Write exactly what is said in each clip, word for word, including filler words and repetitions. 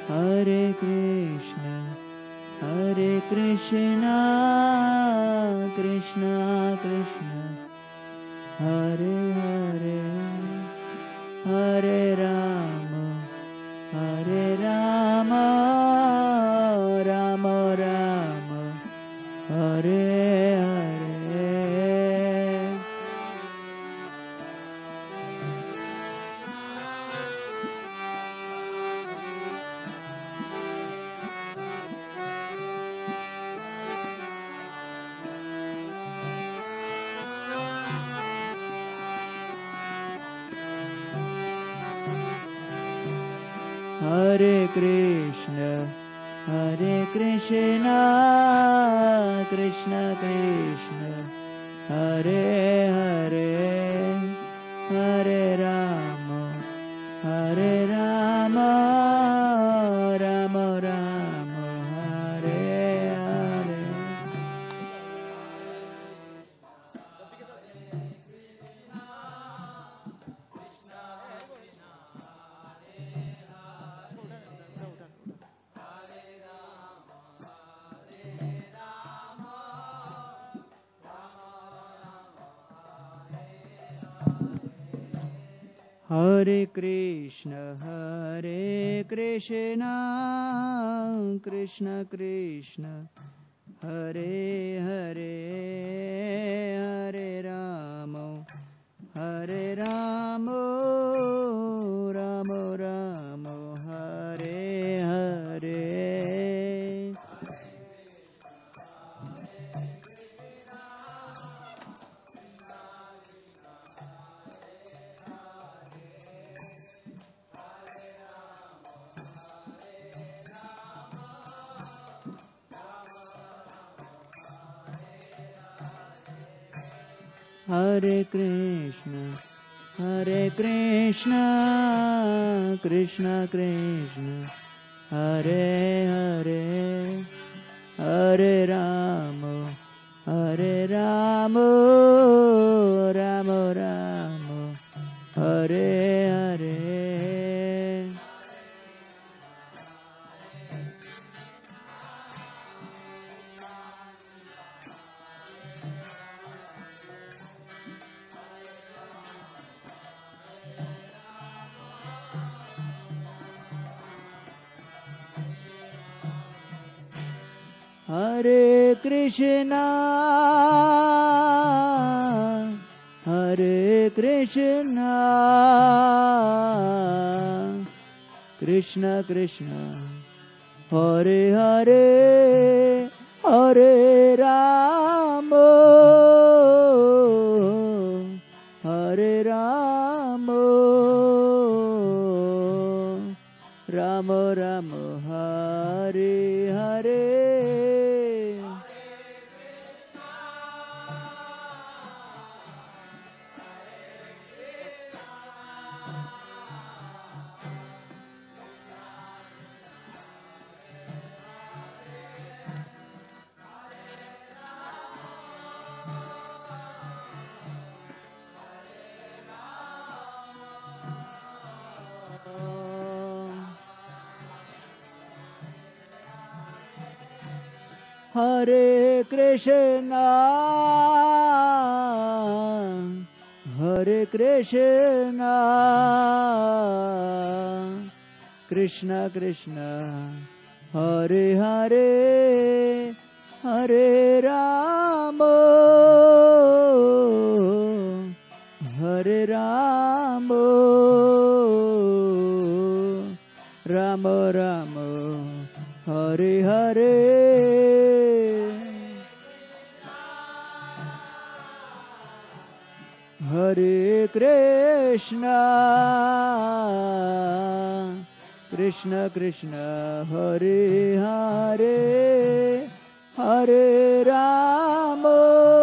Hare Krishna, Hare Krishna, Krishna Krishna, Hare Hare, Hare Rama, Hare Rama, Rama Rama, Hare Hare. Hare Krishna, Hare Krishna, Krishna Krishna, Hare Hare, Hare Rama, Hare Rama, Rama Rama, Hare Hare. Hare Krishna, Hare Krishna, Krishna Krishna, Hare Hare, Hare Rama, Hare Rama, Rama Rama, Hare Hare. Hare Krishna, Hare Krishna, Krishna Krishna, Hare Hare, Hare Rama, Hare Rama, Rama Rama, Hare Hare. Hare Krishna, Hare Krishna, Krishna Krishna, Hare Hare, Hare Rama, Hare Rama, Rama Rama, Hare Hare. Hare Krishna, Hare Krishna, Krishna Krishna, Hare Hare, Hare Rama, Hare Rama, Rama Rama, Hare Hare. Hare Krishna, Krishna Krishna, Hare Hare, Hare Rama,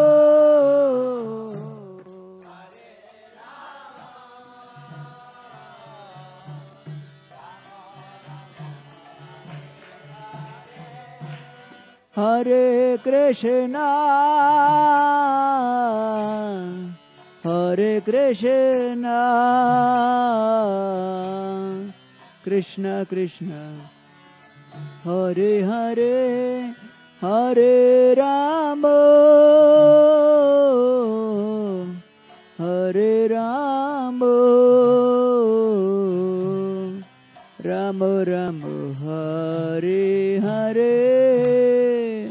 Hare Krishna, Hare Krishna, Krishna Krishna, Hare Hare Hare Rama Hare Rama Rama Rama Hare Hare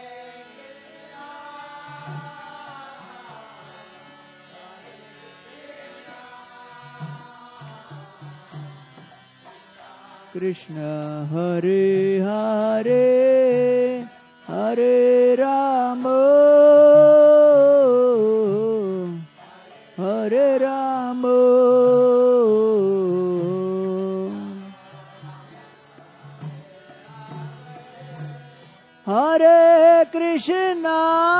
Krishna Hare Hare Hare Rama Hare Rama Hare Krishna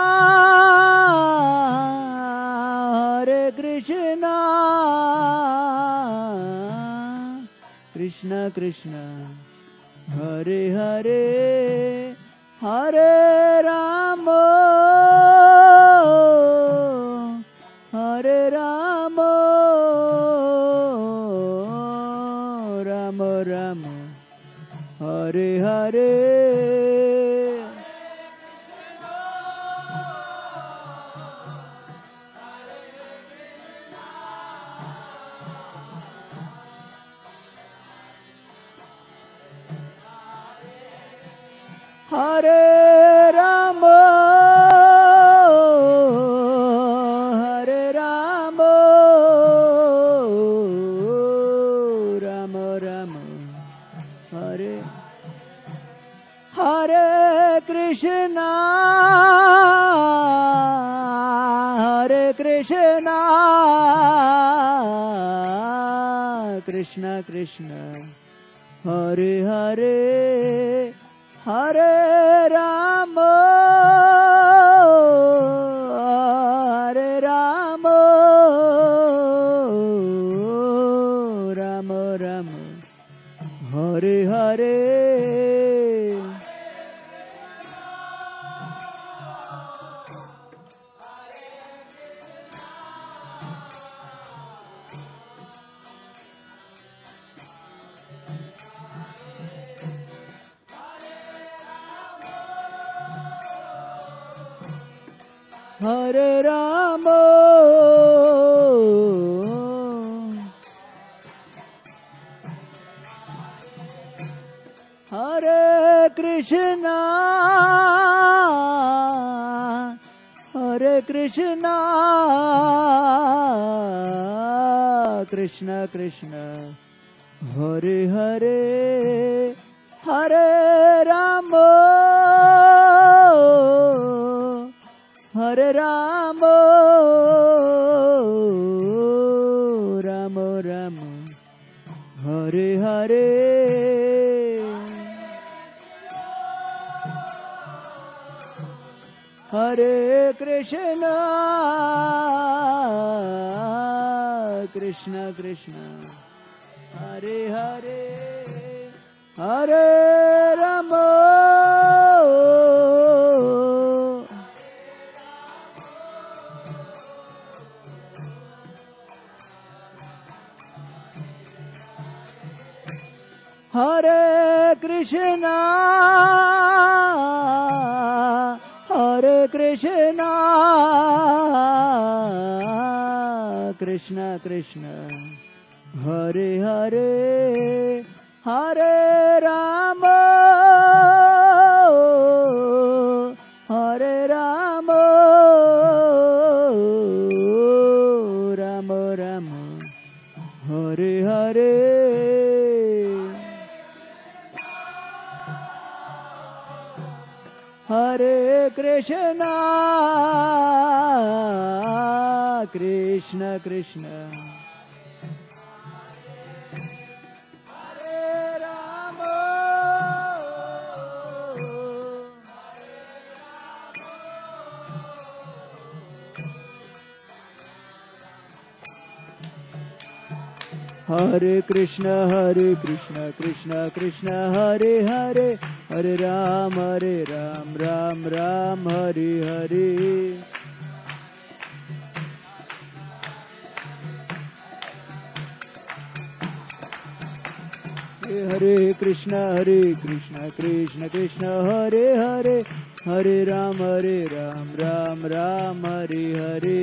Hare Krishna Krishna Krishna Hare Hare Hare Rama Hare Rama Rama Rama Hare Hare Hare Rama Hare Rama Rama Rama Hare Hare Krishna Hare Krishna Krishna Krishna Hare Hare Hare Rama Hare Rama Rama Rama Hare Hare Hare Rama Hare Krishna Hare Krishna Krishna Krishna Hare Hare Hare Rama Hare Rama Rama Rama Hare Hare Hare Krishna Krishna Krishna Hare Hare Hare Rama Hare Krishna Hare Krishna Krishna Krishna Hare Hare Hare Rama Hare Rama Rama Rama Hare Hare Hare Krishna Krishna Krishna Hare Rama Hare Krishna Hare Krishna Krishna Krishna Hare Hare Hare Ram Hare Ram Ram Ram Hare Hare Hare Krishna, Hare Krishna, Krishna Krishna, Hare Hare, Hare Ram, Hare Ram, Ram Ram, Hare Hare.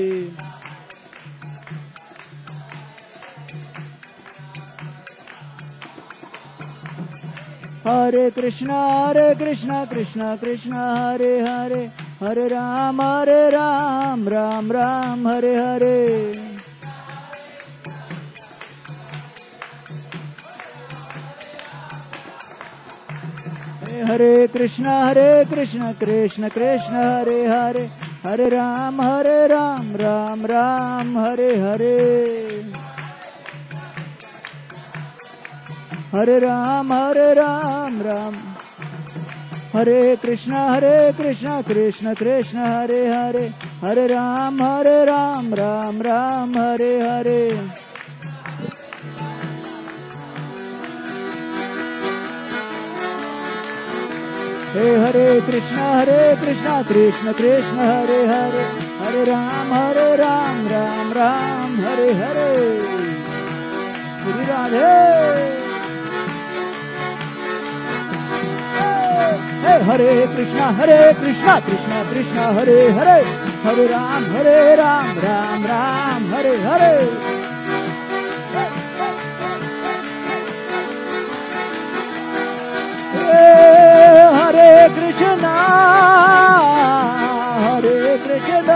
Hare Krishna, Hare Krishna, Krishna Krishna, Hare Hare, Hare Ram, Hare Ram, Ram Ram, Hare Hare. Hare Krishna, Hare Krishna, Krishna Krishna, Hare Hare, Hare Ram, Hare Ram, Ram Ram, Hare Hare. Hare Ram, Hare Ram, Ram. Hare Krishna, Hare Krishna, Krishna Krishna, Hare Hare, Hare Ram, Hare Ram, Ram Ram, Hare Hare. Hey Hare Krishna, Hare Krishna, Krishna Krishna, Hare Hare, Hare Ram, Hare Ram, Ram Ram, Hare Hare. Shri Radhe. Hey Hare Krishna, Hare Krishna, Krishna Krishna, Hare Hare, Hare Ram, Hare Ram, Ram Ram, Hare Hare. Hare Krishna, Hare Krishna,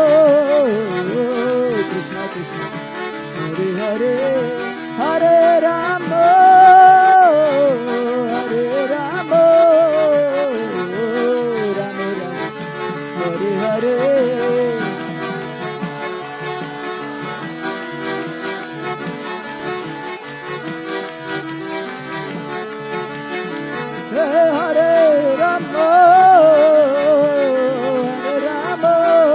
Krishna Krishna, Hare Hare, Hare Rama, Hare Rama, Rama Rama, Hare Hare. Hare Rama, Hare Rama,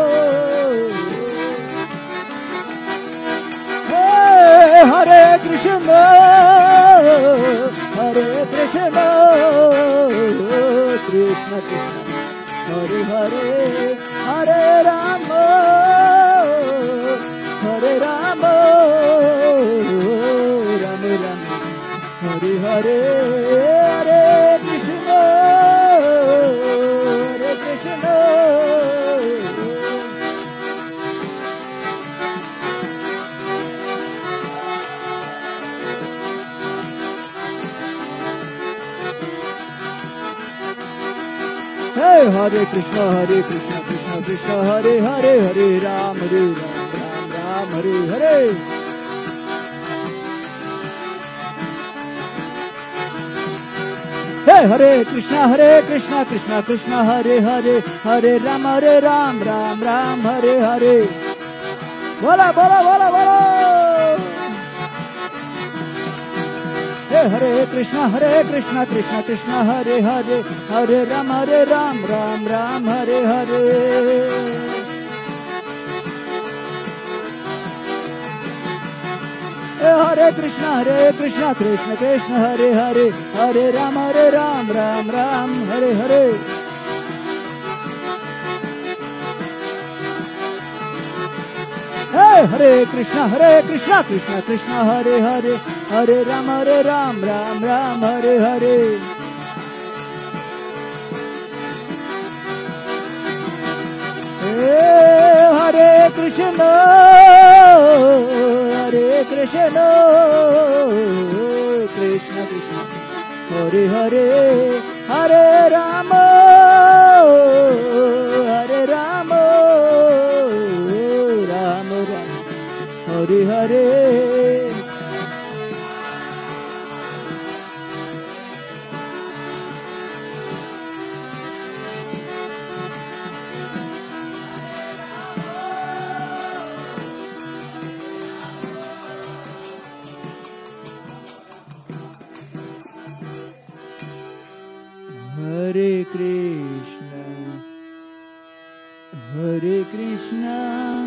Hare Krishna, Hare Krishna, Krishna Krishna, Hare Hare, Hare Rama, Hare Rama, Rama Rama, Hare Hare. Hey Hare Krishna, Hare Krishna, Krishna Krishna, Hare Hare, Hare Ram, Hare Ram, Ram Ram, Hare Hare. Hey Hare Krishna, Hare Krishna, Krishna Krishna, Hare Hare, Hare Ram, Hare Ram, Ram Ram, Hare Hare. Bola, bola, bola, bola. Hey Hare Krishna, Hare Krishna, Krishna Krishna, Hare Hare, Hare Ram, Hare Ram, Ram Ram, Hare Hare. Hare Krishna, Hare Krishna, Krishna Krishna, Hare Hare, Hare Ram, Hare Ram, Ram Ram, Hare Hare. Hey Hare Krishna, Hare Krishna, Krishna Krishna, Hare Hare, Hare Ram, Hare Ram, Ram Ram, Hare Hare. Hey Hare Krishna, Hare Krishna, Krishna Krishna, Hare Hare, Hare Rama, Hare Rama, Rama Rama, Hare Hare. Hare Krishna, Hare Krishna,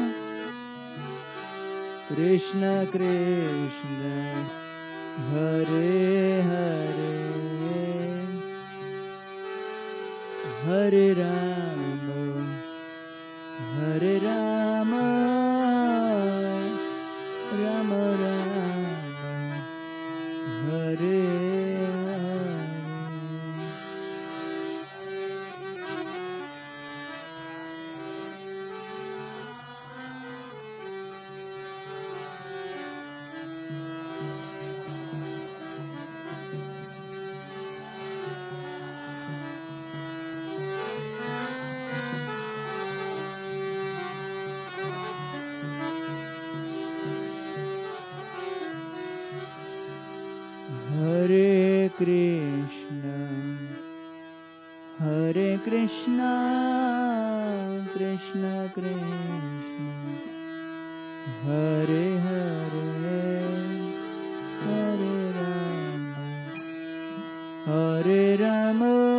Krishna Krishna, Hare Hare, Hare Rama, Hare Rama, Rama Rama, Hare Krishna Hare Krishna Krishna Krishna Hare Hare Hare Ram Hare Ram